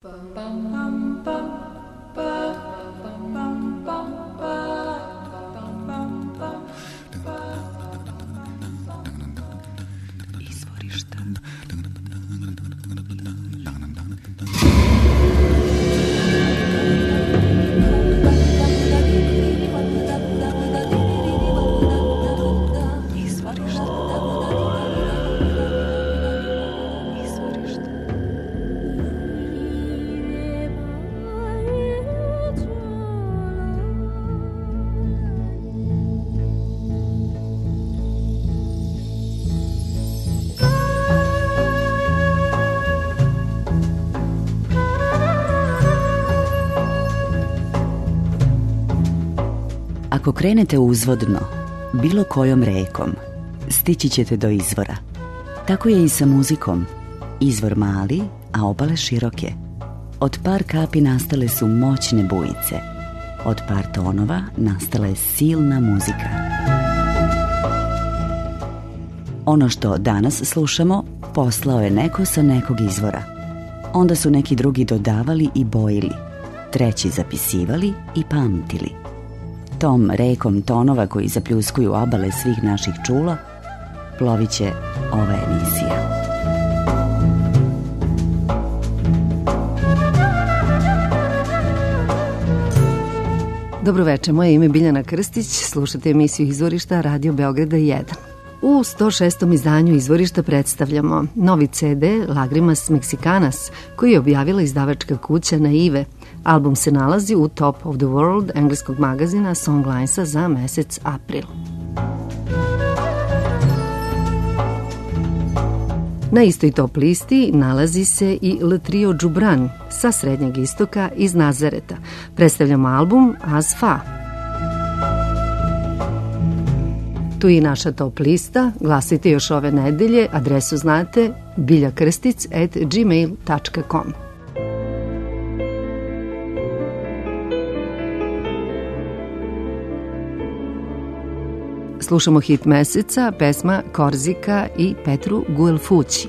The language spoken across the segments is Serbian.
Ako krenete uzvodno, bilo kojom rekom, stići ćete do izvora. Tako je i sa muzikom. Izvor mali, a obale široke. Od par kapi nastale su moćne bujice. Od par tonova nastala je silna muzika. Ono što danas slušamo poslao je neko sa nekog izvora. Onda su neki drugi dodavali i bojili, treći zapisivali i pamtili. Tom rekom tonova koji zapljuskuju obale svih naših čula plovit će ova emisija. Dobroveče, moje ime je Biljana Krstić, slušate emisiju Izvorišta Radio Beograda 1. U 106. izdanju Izvorišta predstavljamo novi CD Lagrimas Mexicanas koji je objavila izdavačka kuća Naive. Album se nalazi u Top of the World engleskog magazina Songlinesa za mesec april. Na istoj top listi nalazi se i Le Trio Džubran sa Srednjeg istoka iz Nazareta. Predstavljamo album Asfa. Tu je i naša top lista. Glasite još ove nedelje. Adresu znate biljakrstic@gmail.com. Slušamo hit meseca, pesma Korzika i Petru Guelfući.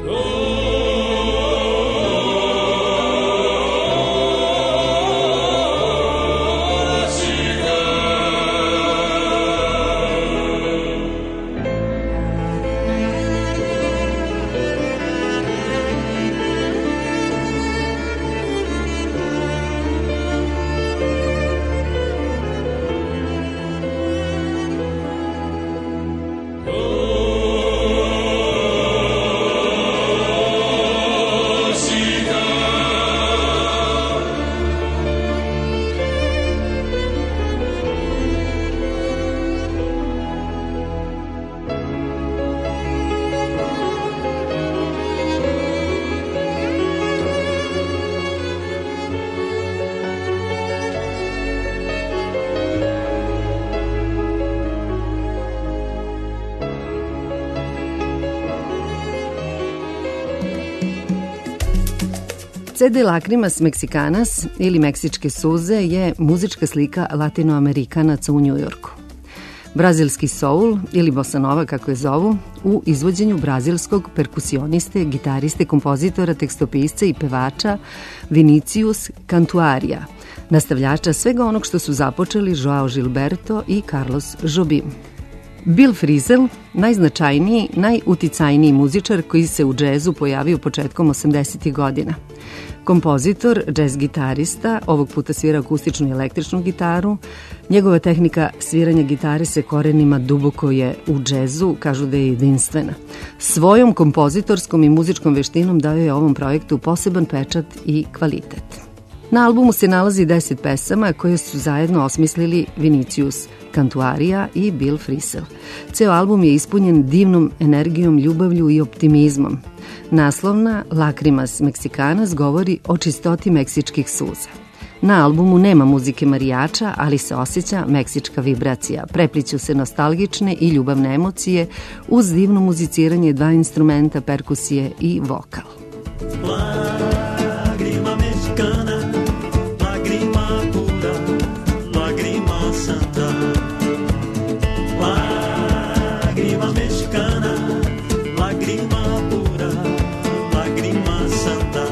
CD Lacrimas Mexicanas ili Meksičke suze je muzička slika latinoamerikanaca u Njujorku. Brazilski soul ili bossa nova kako je zovu u izvođenju brazilskog perkusioniste, gitariste, kompozitora, tekstopisca i pevača Vinicius Cantuaria, nastavljača svega onog što su započeli Joao Gilberto i Carlos Jobim. Bill Frisell, najznačajniji, najuticajniji muzičar koji se u džezu pojavio početkom 80. godina. Kompozitor, džez gitarista, ovog puta svira akustičnu i električnu gitaru. Njegova tehnika sviranja gitare se korenima duboko je u džezu, kažu da je jedinstvena. Svojom kompozitorskom i muzičkom veštinom dao je ovom projektu poseban pečat i kvalitet. Na albumu se nalazi 10 pesama koje su zajedno osmislili Vinicius Cantuaria i Bill Frisell. Ceo album je ispunjen divnom energijom, ljubavlju i optimizmom. Naslovna Lacrimas Mexicanas govori o čistoti meksičkih suza. Na albumu nema muzike marijača, ali se osjeća meksička vibracija. Prepliću se nostalgične i ljubavne emocije uz divno muziciranje dva instrumenta, perkusije i vokal. Lágrima mexicana, lágrima pura, lágrima santa. Lágrima mexicana, lágrima pura, lágrima santa.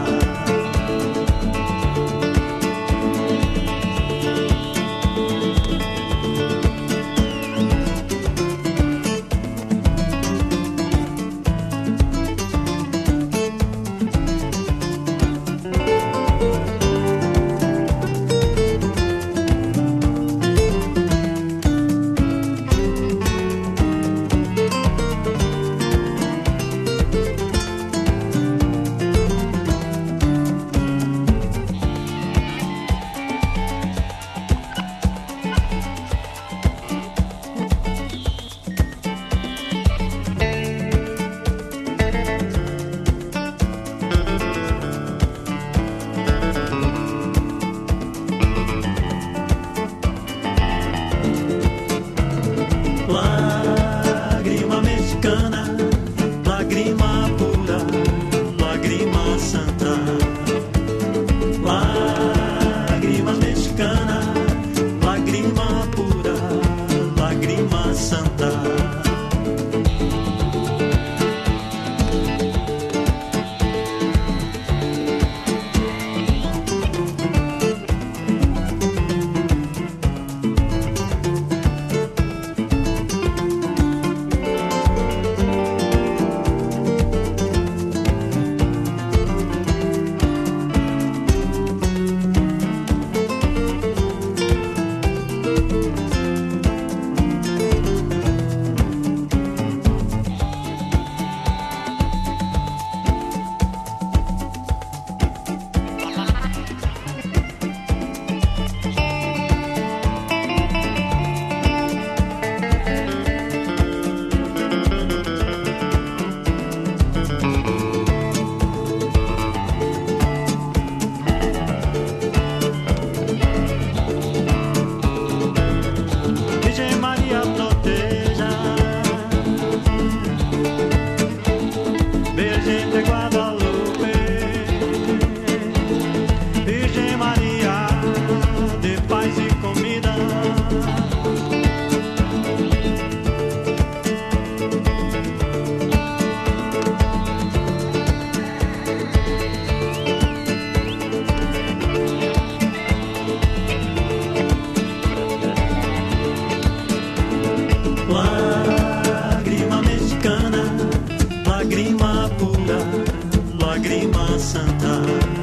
lágrima pura, lágrima santa,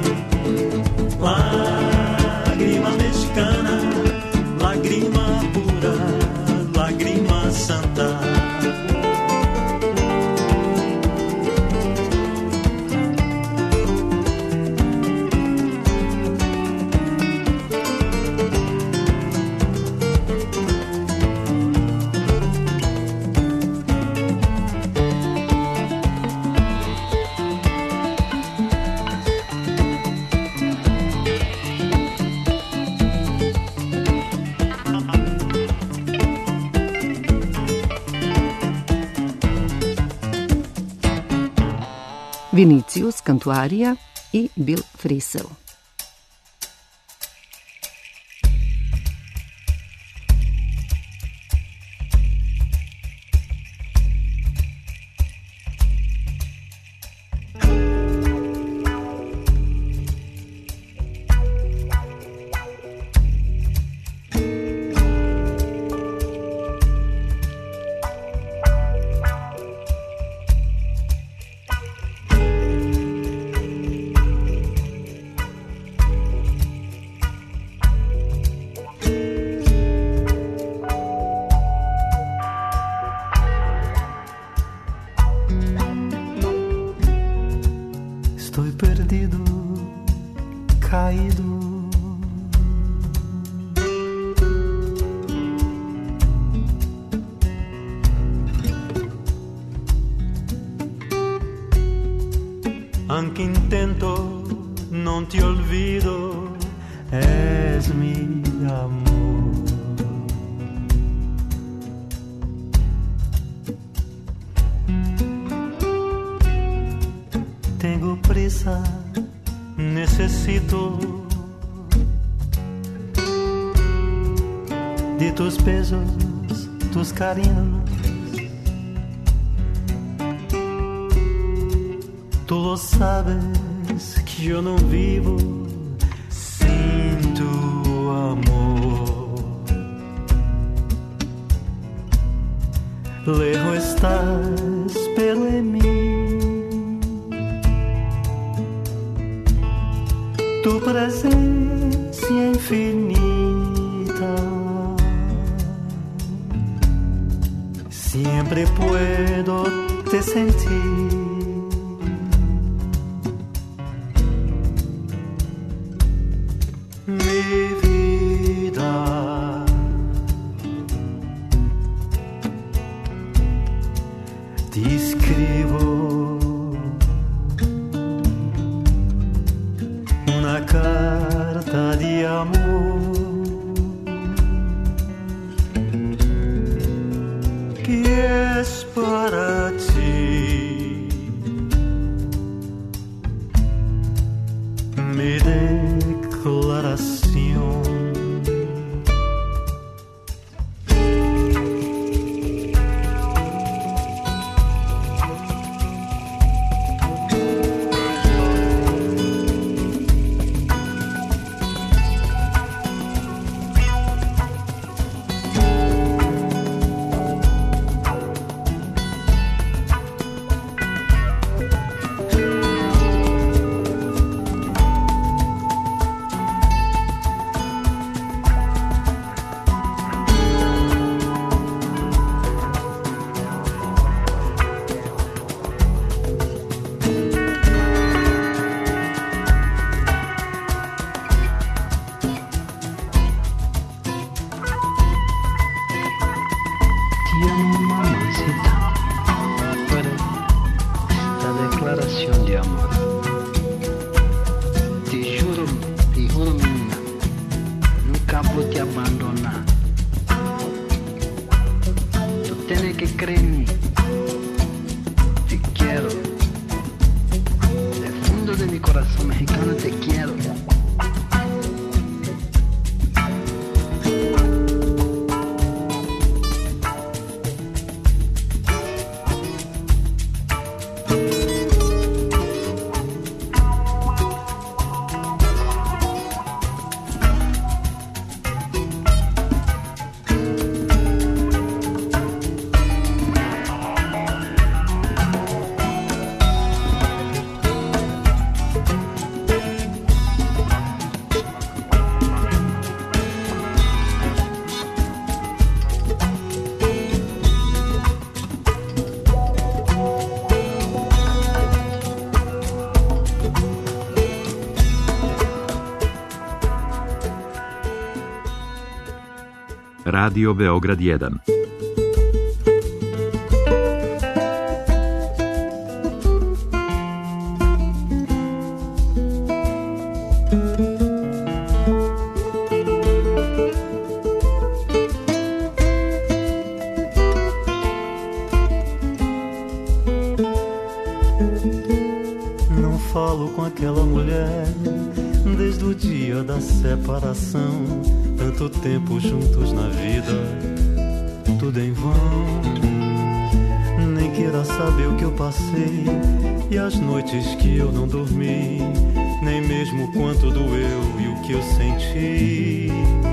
lágrima mexicana, lágrima pura, lágrima santa. Vinicius Cantuaria i Bill Frisell. Estoy perdido, caído. Aunque intento, no te olvido, es mi amor. Tengo prisa, necesito de tus besos, tus cariños. Tú lo sabes que yo no vivo sin tu amor. Lejos estás, pero en mí tu presencia infinita. Siempre puedo te sentir. Mi vida, te escribo una carta de amor que es para ti. Mi declaración. Radio Beograd 1. Não falo com aquela mulher desde o dia da separação. Tanto tempo juntos na vida, tudo em vão. Nem queira saber o que eu passei e as noites que eu não dormi, nem mesmo quanto doeu e o que eu senti.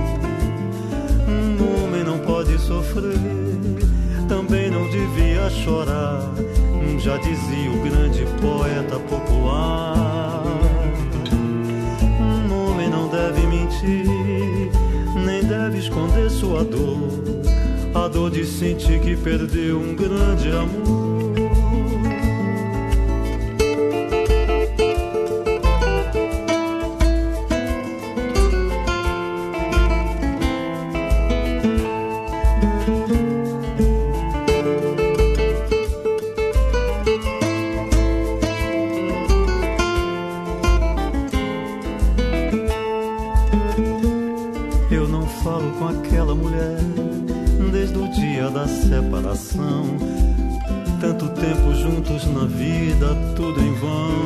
Um homem não pode sofrer, também não devia chorar, já dizia o grande poeta popular. Um homem não deve mentir, nem deve esconder sua dor, a dor de sentir que perdeu um grande amor. Eu não falo com aquela mulher desde o dia da separação. Tanto tempo juntos na vida, tudo em vão.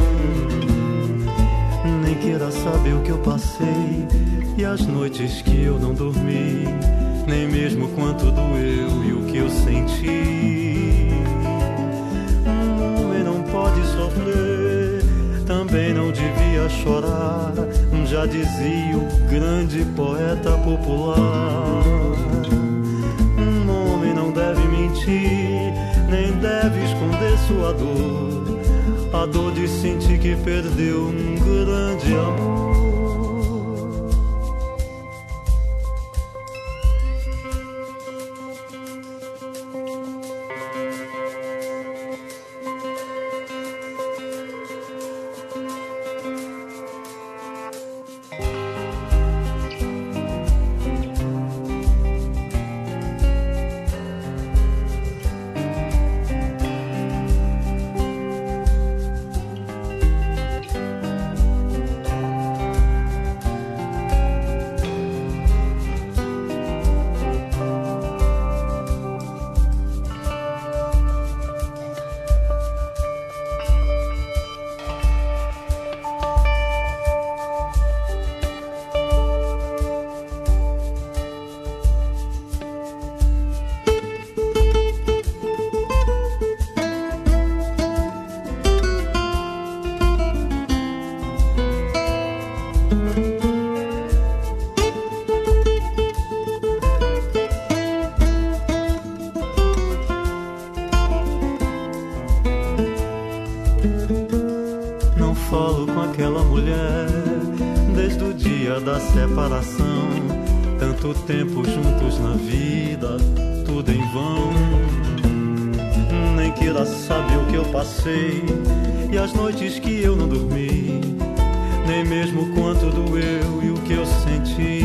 Nem queira saber o que eu passei e as noites que eu não dormi, nem mesmo quanto doeu e o que eu senti. Um homem não pode sofrer, também não devia chorar, já dizia o grande poeta popular. Um homem não deve mentir, nem deve esconder sua dor, a dor de sentir que perdeu um grande amor. Não falo com aquela mulher desde o dia da separação. Tanto tempo juntos na vida, tudo em vão. Nem queira saber o que eu passei e as noites que eu não dormi, nem mesmo quanto doeu e o que eu senti.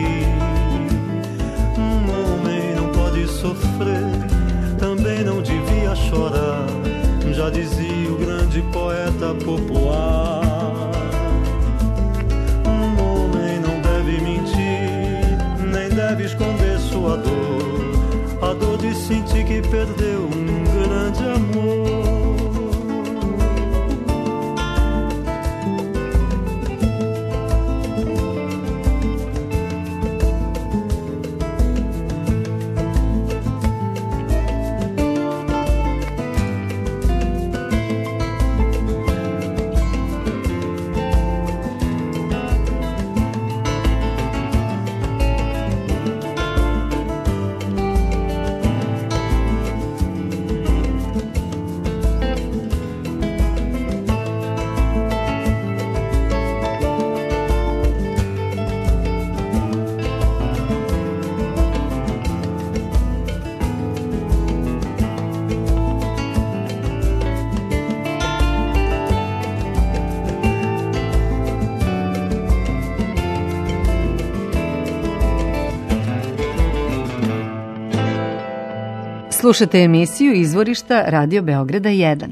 Um homem não pode sofrer, também não devia chorar, já dizia o grande poeta popular. Um homem não deve mentir, nem deve esconder sua dor, a dor de sentir que perdeu um grande amor. Slušate emisiju Izvorišta Radio Beograda 1.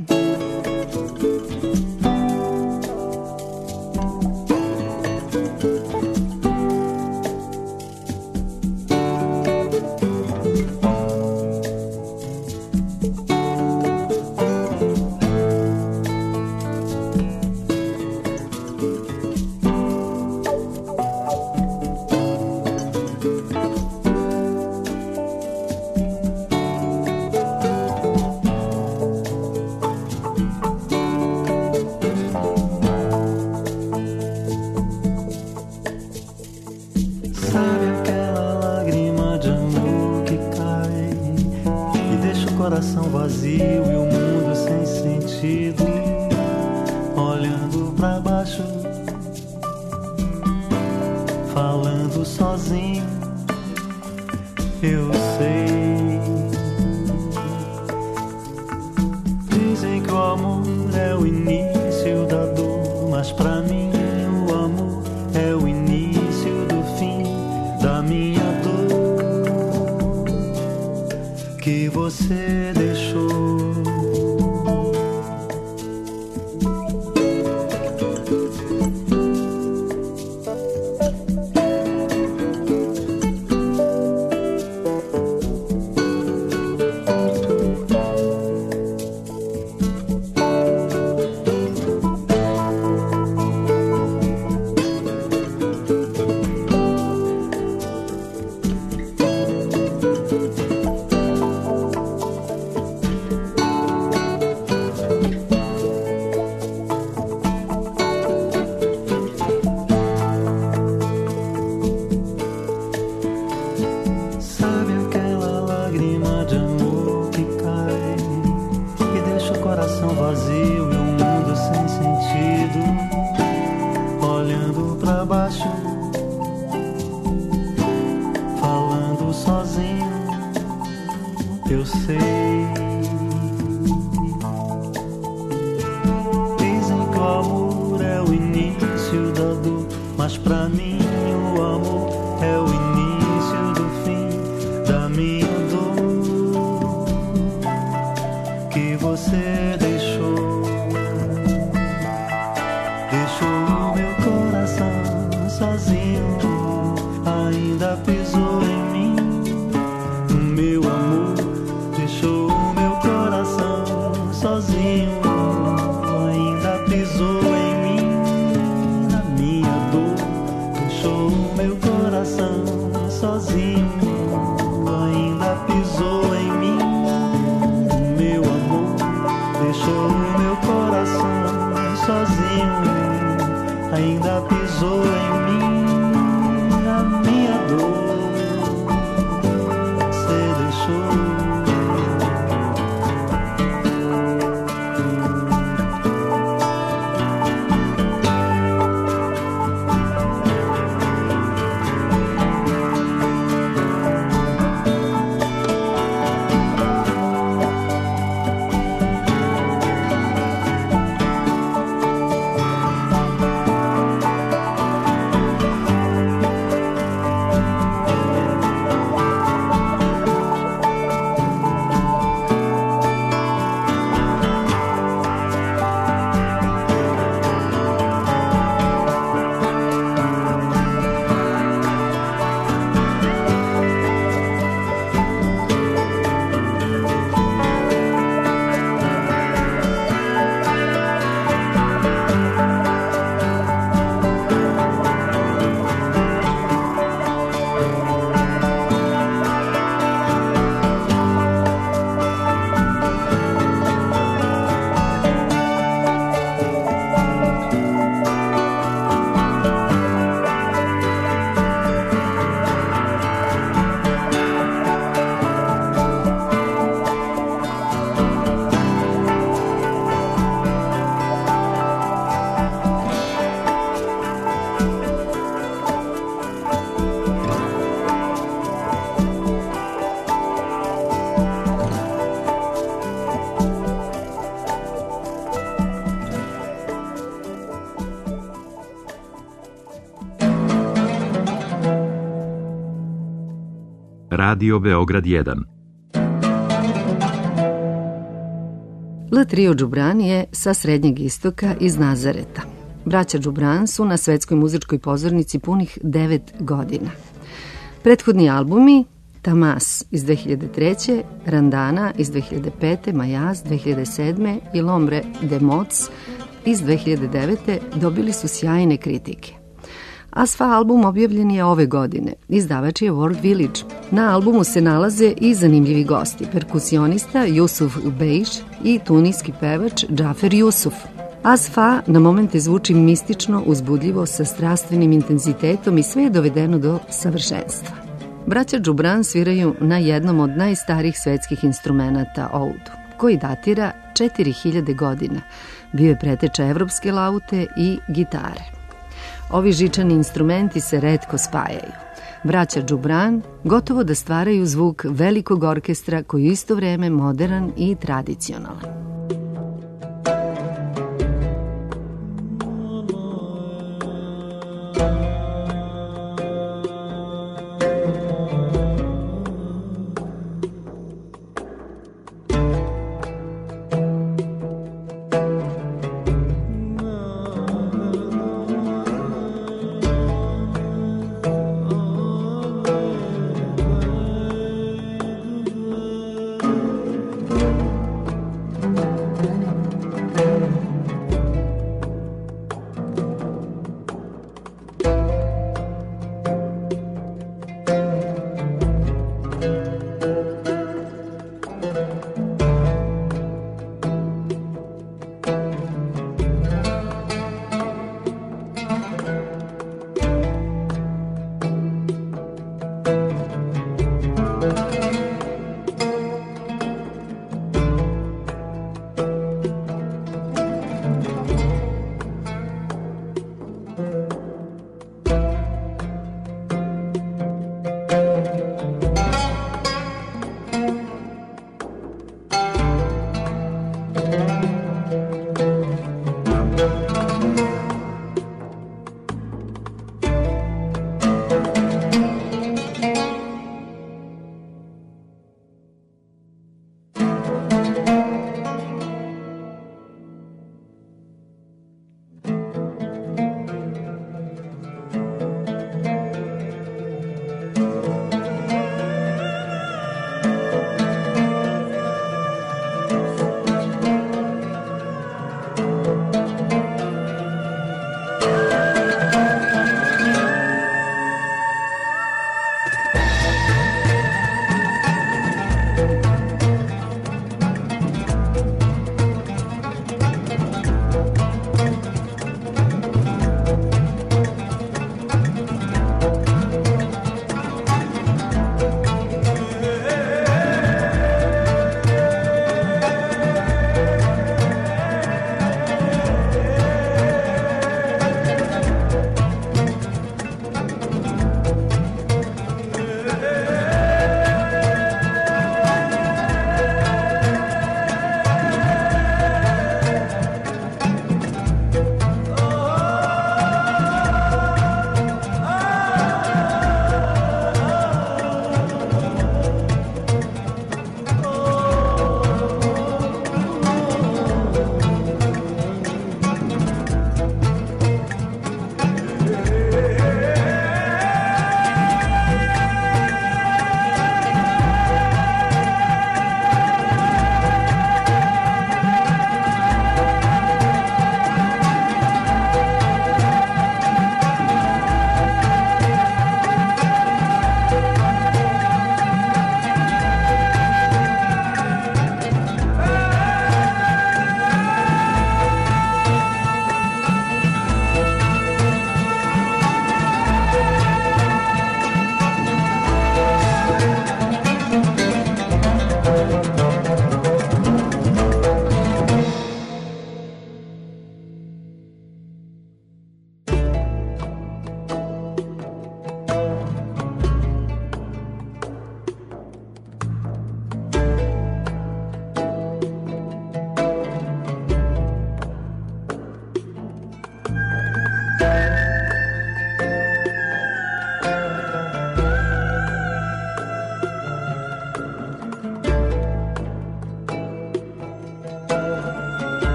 Radio Beograd 1. La Trio Džubran je sa Srednjeg istoka iz Nazareta. Braća Džubran su na svetskoj muzičkoj pozornici punih 9 godina. Prethodni albumi Tamas iz 2003. Randana iz 2005. Majaz 2007. i L'Ombre de Mots iz 2009. dobili su sjajne kritike. Asfa album objavljen je ove godine. Izdavač je World Village. Na albumu se nalaze i zanimljivi gosti, perkusionista Yusuf Bejš i tunijski pevač Džafer Jusuf. Asfa na momente zvuči mistično, uzbudljivo, sa strastvenim intenzitetom i sve je dovedeno do savršenstva. Braća Džubran sviraju na jednom od najstarijih svetskih instrumenata oudu, koji datira 4000 godina. Bio je preteča evropske laute i gitare. Ovi žičani instrumenti se retko spajaju. Braća Džubran gotovo da stvaraju zvuk velikog orkestra koji je isto vreme modern i tradicionalan.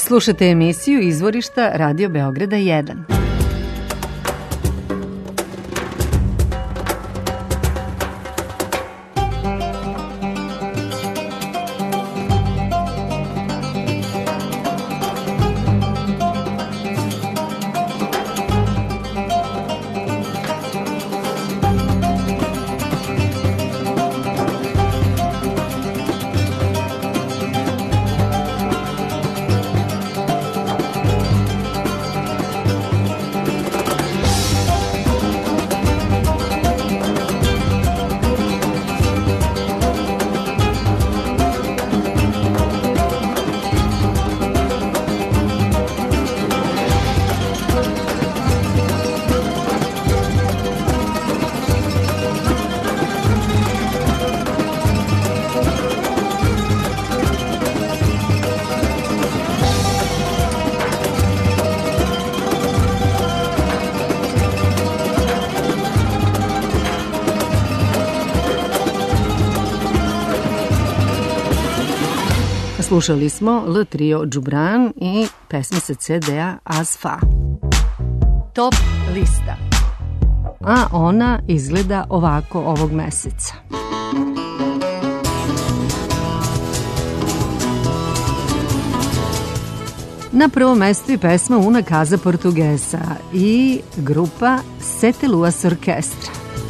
Slušate emisiju Izvorišta Radio Beograda 1. Slušali smo L Trio Džubran i pesme sa CD-a Azfa. Top lista. A ona izgleda ovako ovog meseca. Na prvom mestu je pesma Una Casa Portuguesa i grupa Sete Luas Orkestra.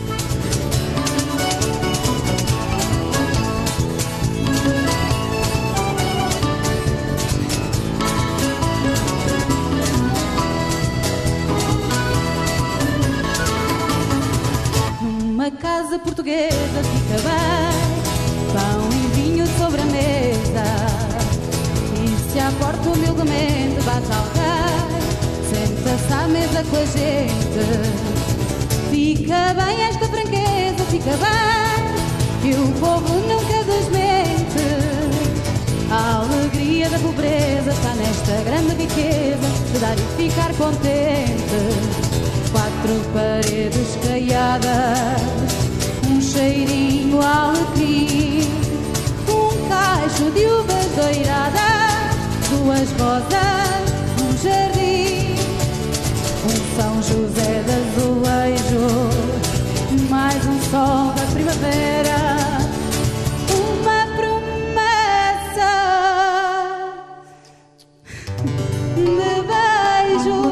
Portuguesa fica bem, pão e vinho sobre a mesa, e se à porta humildemente bate alguém, senta-se à mesa com a gente. Fica bem esta franqueza, fica bem, que o povo nunca desmente. A alegria da pobreza está nesta grande riqueza de dar e ficar contente. Quatro paredes caiadas, um cheirinho a alecrim, um cacho de uvas doiradas, duas rosas, um jardim, um São José de azulejo, mais um sol da primavera, uma promessa de beijo,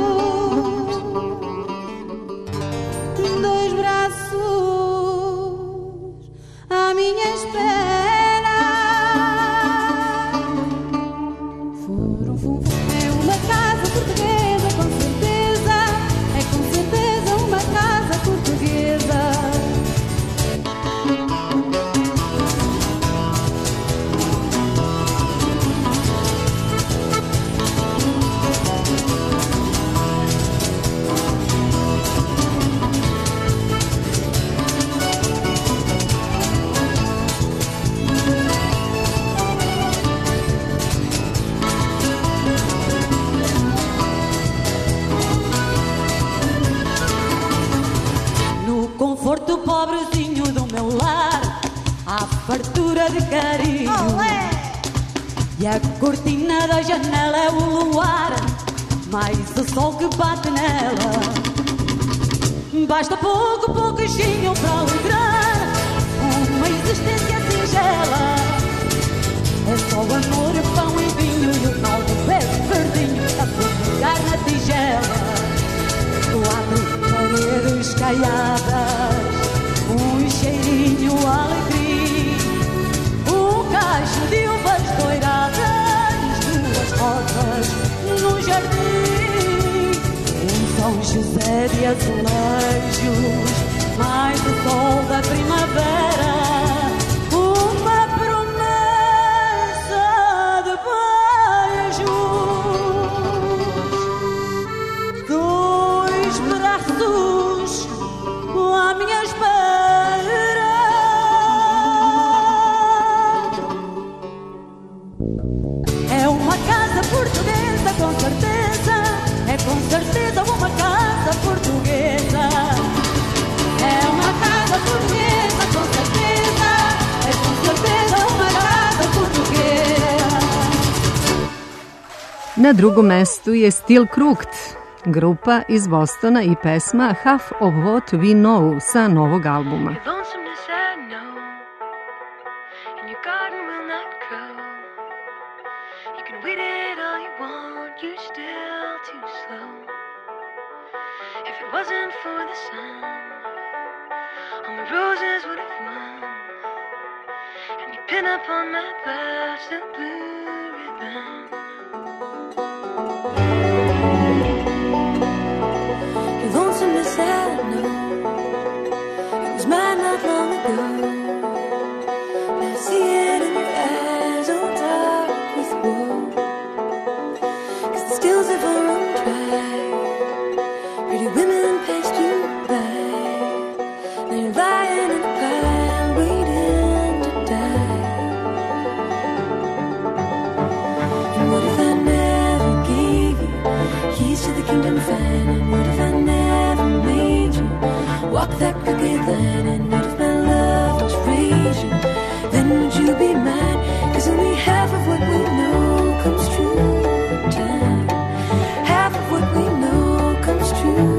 dois braços à minha espera. É uma casa portuguesa, com certeza. É com certeza uma casa portuguesa. Conforto pobrezinho do meu lar, há fartura de carinho. Olé! E a cortina da janela é o luar, mais o sol que bate nela. Basta pouco, pouquinho para alegrar uma existência singela. É só amor, pão e vinho e o tal do pé verdinho a pegar na tigela. Quatro paredes caiadas, um cheirinho alegre, um cacho de uvas doiradas, duas rosas no jardim, um São José de azulejos, mais o sol da primavera, uma promessa de beijos, dois braços à minha espera. É uma casa portuguesa, com certeza. É com certeza uma casa portuguesa. Na drugom mestu je Still Crooked, grupa iz Bostona i pesma Half of What We Know sa novog albuma. Wasn't for the sun, all my roses would have won, and you pin up on my blouse the blue ribbon. You're lonesome as I know, it was mine not long ago. Now I see it in your eyes, all dark with woe, 'cause the stills have all run dry. Pretty women passed you by. Now you're lying in a pile, waiting to die. And what if I never gave you keys to the kingdom fine? And what if I never made you walk that crooked line? And what if my love was raging? Then would you be mine? 'Cause only half of what we know comes true in time. Half of what we know comes true.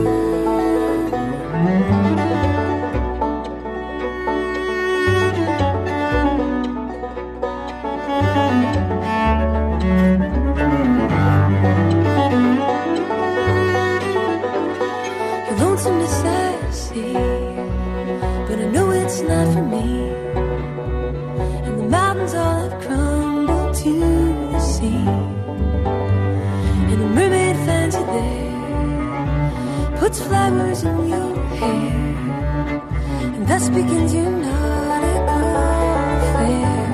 Your lonesomeness I see, but I know it's not for me. And the mountains all have crumbled to the sea, and the mermaid finds you there, puts flowers in your hair, and thus begins your nautical affair.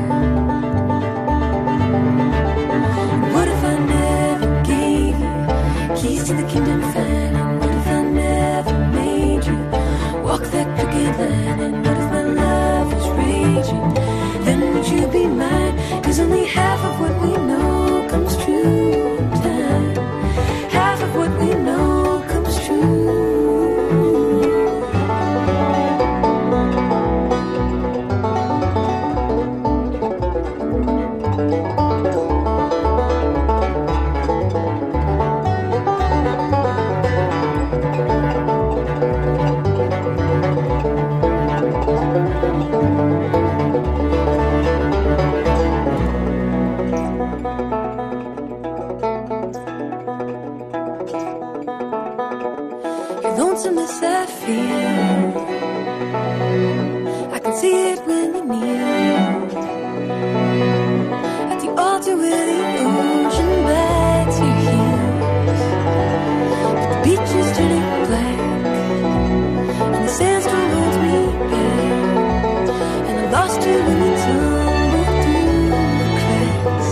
What if I never gave you keys to the kingdom fine? And what if I never made you walk that crooked line? And what if my love was raging? Then would you be mine? 'Cause only half of what we know comes true in time. Half of what we know comes true. Your lonesomeness I feel, I can see it when you kneel at the altar where the ocean bites your heels. But the beach is turning black, and the sandstorm holds me back, and I lost you when you tumbled through the cracks.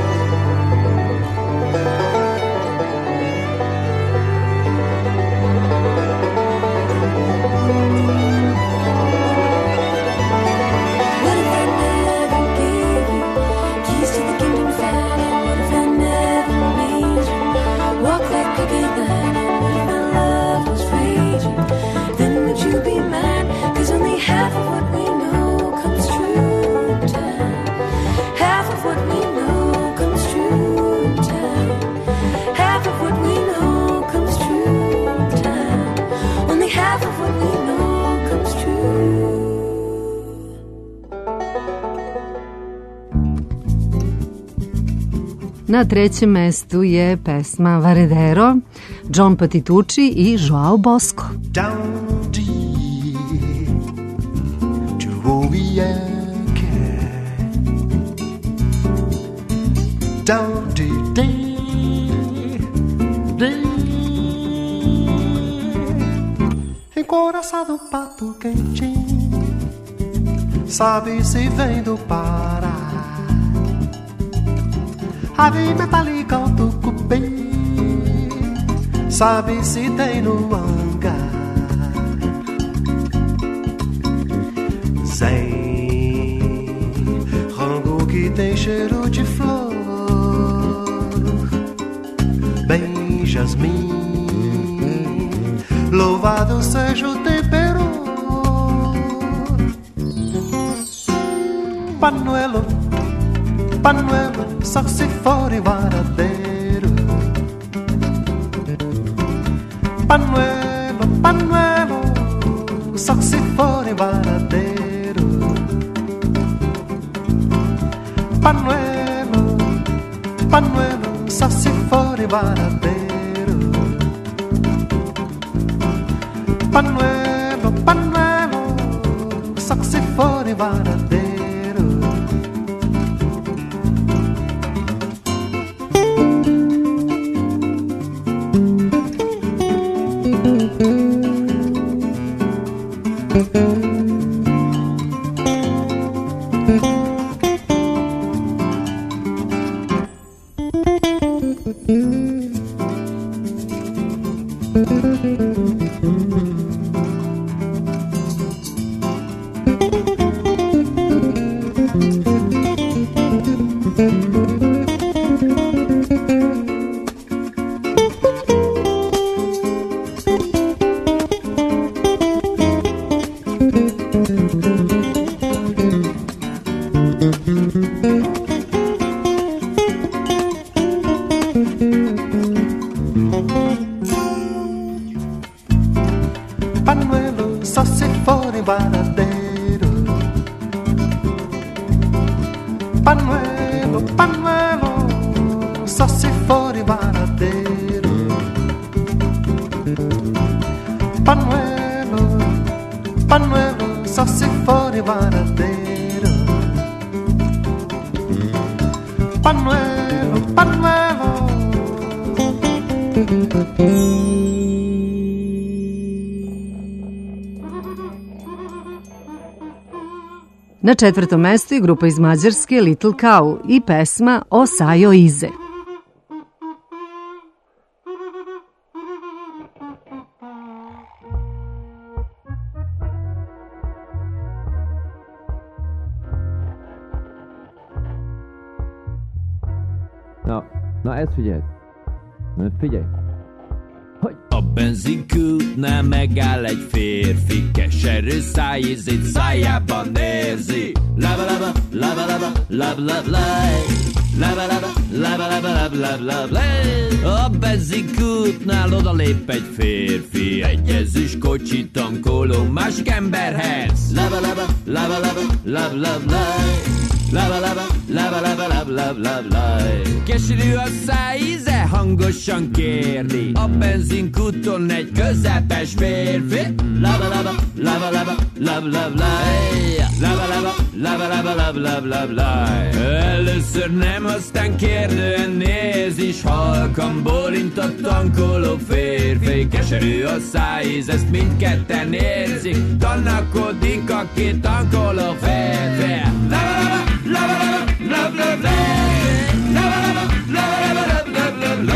What if I never gave you keys to the kingdom fine? And what if I never made you walk that crooked line? And what if my love was raging? Then would you be mine? 'Cause only half of what we know comes true in time. Half of what we know comes true in time. Half of what we know comes true in time. Only half of what we know comes true. Na trećem mestu je pesma Varedero, John Patitucci i Joao Bosco. Down to Oiaque, down encoraçado pato quentinho, sabe se vem do Pará. Ave metálica ao tucupê, sabe se tem no hangar. Sem rango que tem cheiro de flor, bem jasmim, louvado seja o tempero. Panuelo, panuelo, só se for em Varadeiro. Panuelo, panuelo, só que se for em Varadeiro. Panuelo, panuelo, só se for em Varadeiro. Panuelo, panuelo, só que se for em Varadeiro. Panuelo, só se for em Varadeiro. Panuelo, panuelo, só se for em Varadeiro. Panuelo, panuelo, só se for em Varadeiro. Panuelo, panuelo. Na 4. mestu je grupa iz Mađarske Little Cow i pesma O Sajo Ize. Na ezt figyelj! Figyelj! A benzinkútnál megáll egy férfi, keserű szájízét szájában érzi. Lava lava, lava lava, lava lava, lava lava, lava lava, lava lava. A benzinkútnál odalép egy férfi, egy ezüst kocsit tankoló másik emberhez. Lava lava, lava lava, lava lava, lava lava, lava lava, lava lava. Keserű a szájíze, hangosan kérni a benzinkúton egy közepes férfi. Lava lava, lava lava, lava lava, lava lava, lava lava, lava lava. Először nem, aztán kérdően néz, és halkan bólint a tankoló férfi. Keserű a szájíz, ezt mindketten érzik, tanakodik a két tankoló férfi. Lava lava, lava lava, lava lava, lava lava, lava lava, lava lava,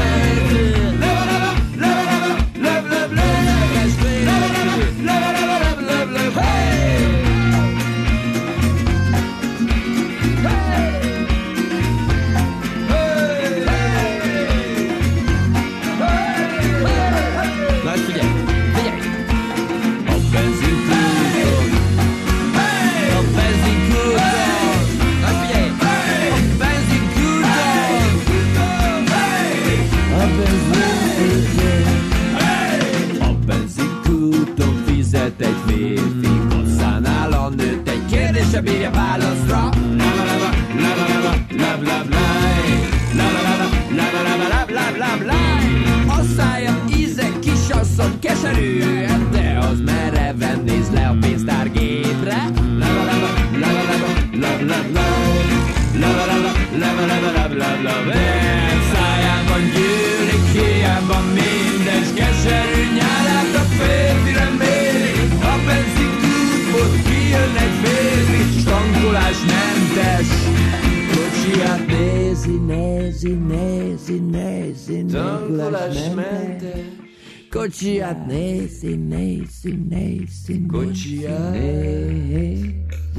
egy férfi, hosszánál a nőt egy kérdése bírja válaszra. Lava lava, lava lava, lava lava, lava lava, lava lava, lava lava, lava. A szája íze kisasszony keserű, de az mereven néz le a pénztárgépre. Lava lava, lava lava, lava lava, lava lava, lava lava, lava lava. Szájában gyűlik, hiába minden, s keserű nyálát a férfire méri. A benzinkútból kijön egy férfi, s tankolásmentes kocsiját nézi, nézi, nézi, nézi, tankolásmentes kocsiját nézi, nézi, nézi, kocsiját nézi.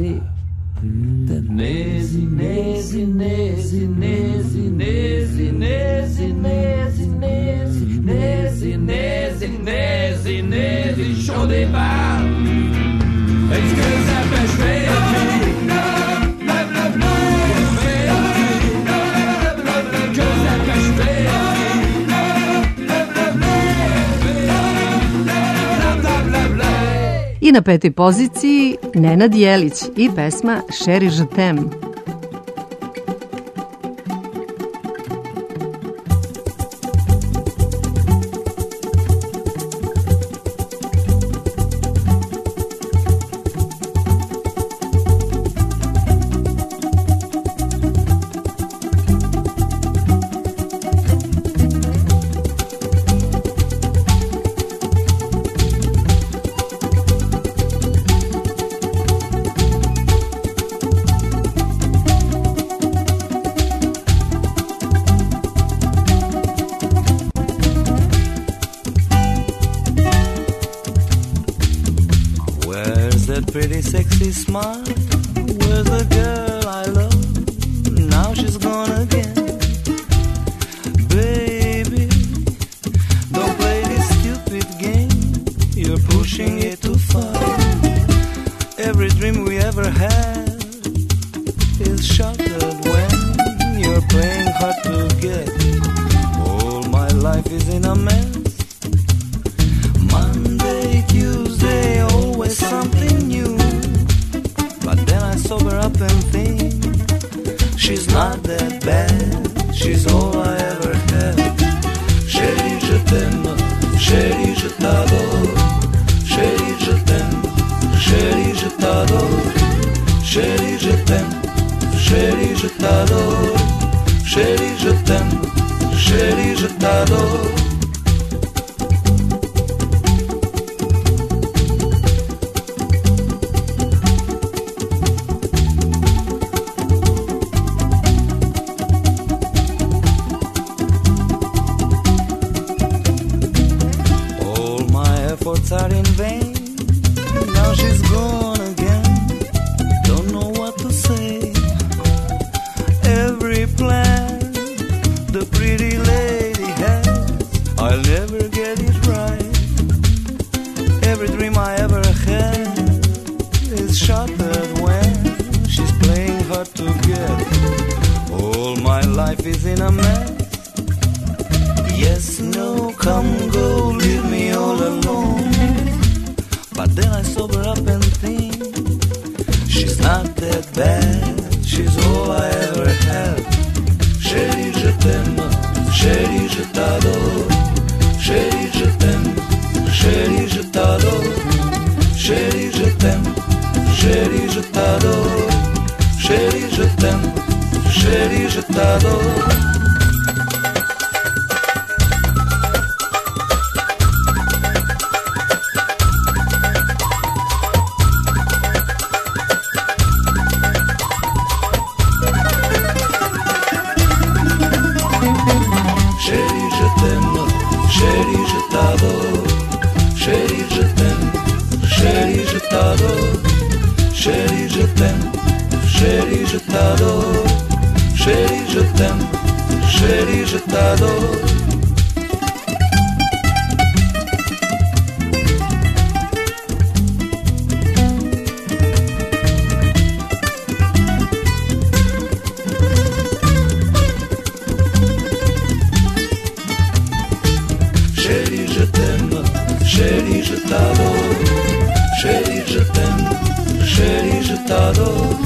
Nézi, nézi, nézi, nézi, nézi, nézi, nézi, nézi, nézi, nézi, nézi, nézi, sodébál egy közepes férfi. Közepes férfi. na 5. poziciji Nenad Jelić i pesma Chérie je t'aime. Pretty sexy smile. Where's the girl I love? Now she's gone again. Baby, don't play this stupid game. You're pushing it too far. Every dream we ever had is shattered when you're playing hard to get. All my life is in a mess. Monday, Tuesday, always something new. But then I sober up and think she's not that bad. She's all I ever had. Chérie, je t'aime. Chérie, je t'adore. Chérie, je t'aime. Chérie, je t'adore. Chérie, je t'aime. Chérie, je t'adore. Chérie, je t'aime. Chérie, je t'adore. Are in vain. Now she's gone again. Don't know what to say. Every plan the pretty lady has, I'll never get it right. Every dream I ever had is shattered when she's playing hard to get. All my life is in a mess. Yes, no, come, go, leave me all alone. But then I sober up and think she's not that bad. She's all I ever had. Chérie, je t'aime. Chérie, je t'adore. Chérie, je t'aime. Chérie, je t'adore. Chérie, je t'aime. Chérie, je t'adore. Chérie, je t'aime. Chérie, je t'adore. Chérie, je t'aime. Chérie, je t'adore. Chérie, je t'aime. Chérie, je t'adore. Chérie, je t'aime. Chérie, je t'adore. Chérie, je t'aime. Chérie, je t'adore.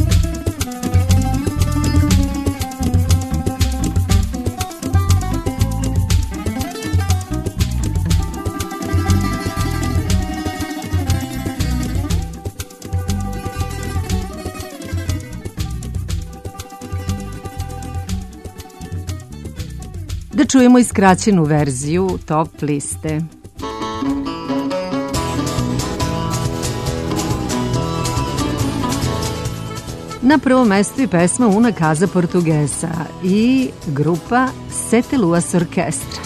Da čujemo i skraćenu verziju top liste. Na prvom mestu je pesma Una Casa Portuguesa i grupa Sete Luas Orkestra.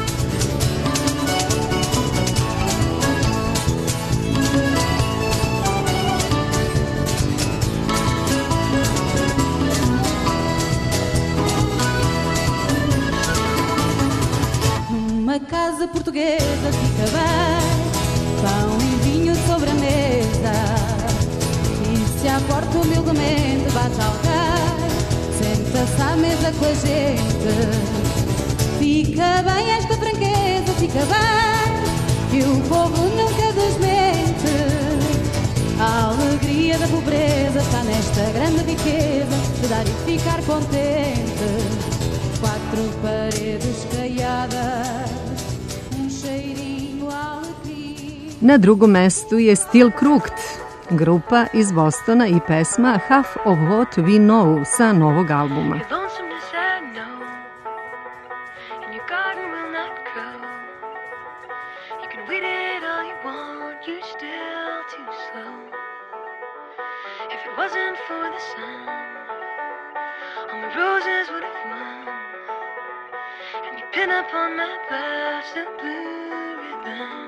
Uma casa portuguesa fica bem, pão e vinho sobre a mesa. Se à porta humildemente bate alguém, senta-se à mesa com a gente. Fica bem esta franqueza, fica bem, que o povo nunca desmente. A alegria da pobreza está nesta grande riqueza de dar e ficar contente. Quatro paredes caiadas, cheirinho alecrim. Na drugom mestu je Steel Crooked, grupa iz Bostona i pesma Half of What We Know sa novog albuma. Your lonesomeness I know, and your garden will not grow. You can weed it all you want, you're still too slow. If it wasn't for the sun, all my roses would have won. And you pin up on my blouse a blue ribbon.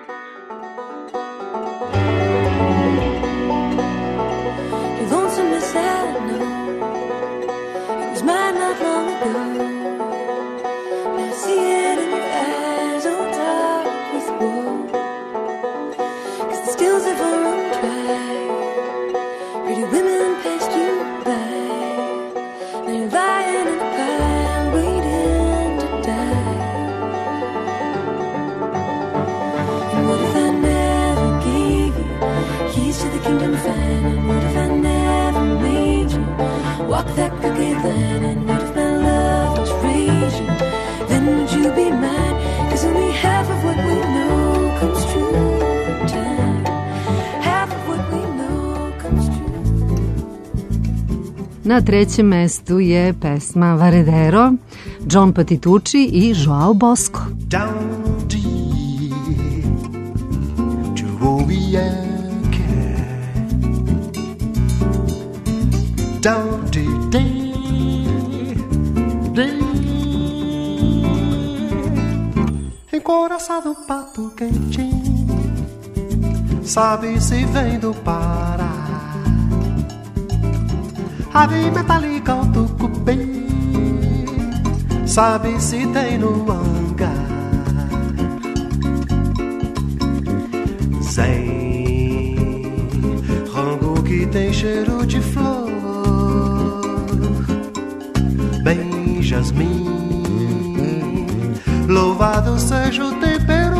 Your lonesomeness I know, it was mine not long ago. Now I see it in your eyes, all dark with woe. 'Cause the stills have all run dry. Pretty women passed you by. Now you're lying in a pile, waiting to die. And what if I never gave you keys to the kingdom fine? And what if I never made you walk that crooked line? And what if my love betrayed you? Then would you be mine? 'Cause only half of what we know comes true in time. Half of what we know comes true. Na trećem mestu je pesma Varedero, John Patitucci i Joao Bosco. Down de Oiaque, down de encoraçado pato quentinho, sabe se vem do Pará. Ave metálica ao tucupê, sabe se tem no hangar. Zé, rango que tem cheiro de flor, bem jasmim, louvado seja o tempero.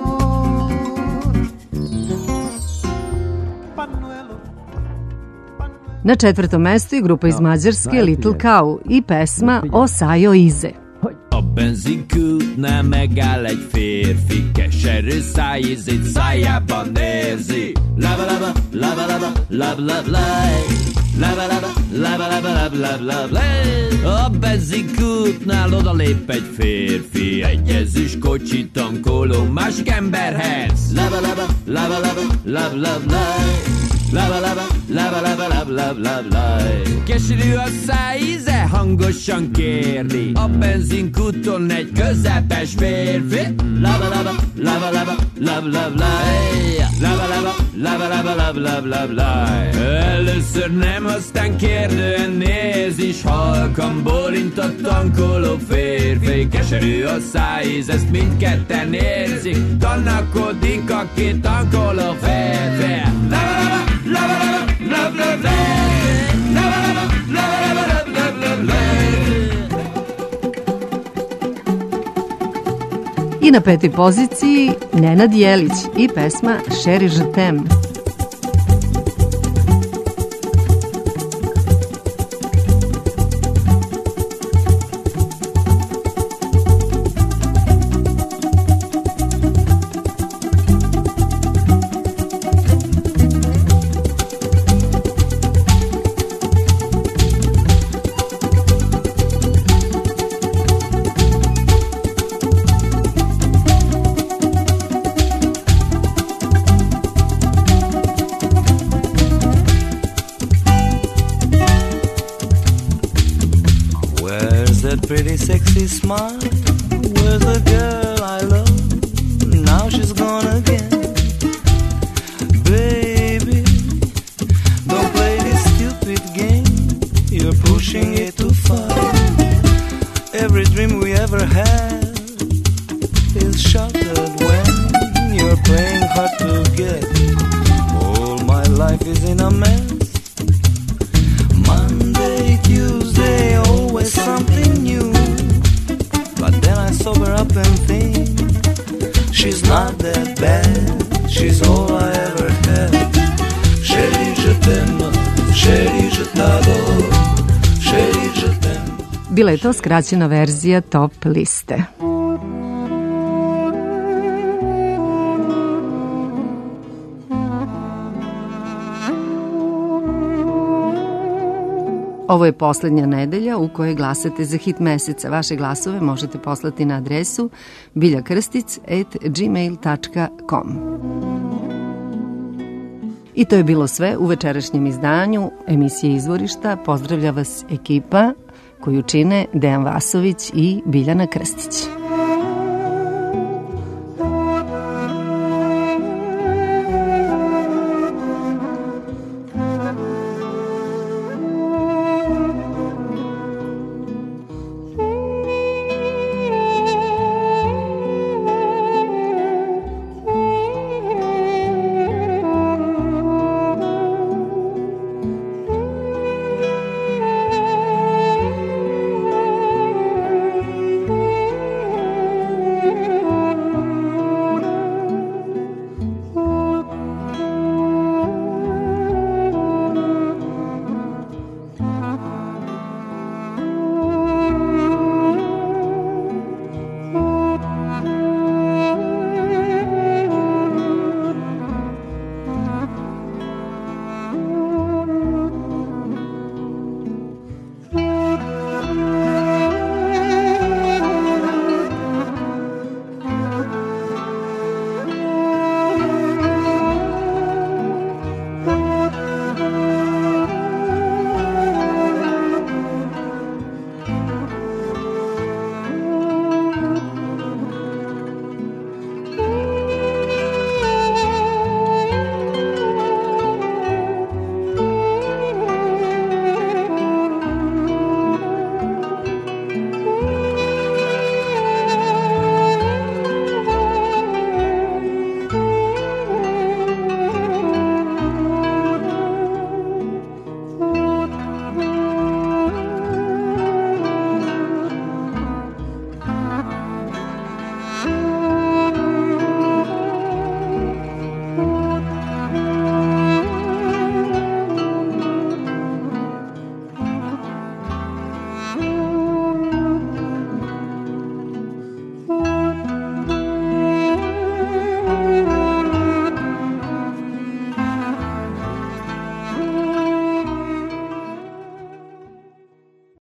Na četvrtom mestu je grupa iz Mađarske Little Cow i pesma Osajo Ize. A benzinkútnál megáll egy férfi, keserű szájízét szájában érzi. Lava lava, lava lava, lab lab laj. Lava lava, lava lava, lab lab lab laj. A benzinkútnál odalép egy férfi, egy ezüst kocsit tankoló másik emberhez. Lava lava, lava lava, lab lab laj. Lava lava, lava lava, lab lab lab laj. Keserű a szájíze, hangosan kérni a benzinkúton egy közepes férfi. Lava lava, lava lava, lab lab laj. Lava lava, lava lava, lab lab lab laj. Először nem, aztán kérdően néz is, halkan bólint a tankoló férfi. Keserű a szájíz, ezt mindketten érzik, tanakodik a két tankoló férfi. Lava lava, lava lava, lab lab laj. Lava lava, lava lava, lab lab lab laj. I na petoj poziciji Nenad Jelić i pesma Chérie je t'aime. Pretty sexy smile, where's the girl I love? Now she's gone again. Baby, don't play this stupid game, you're pushing it too far. Every dream we ever had is shattered when you're playing hard to get. All my life is in a mess. Monday, Tuesday, always something new. But then I sober up and think she's not that bad. She's all I ever had. Chérie, je t'adore, chérie, je t'aime. Bila je to skraćena verzija top liste. Ovo je poslednja nedelja u kojoj glasate za hit meseca. Vaše glasove možete poslati na adresu biljakrstic@gmail.com. I to je bilo sve u večerašnjem izdanju emisije Izvorišta. Pozdravlja vas ekipa koju čine Dejan Vasović i Biljana Krstić.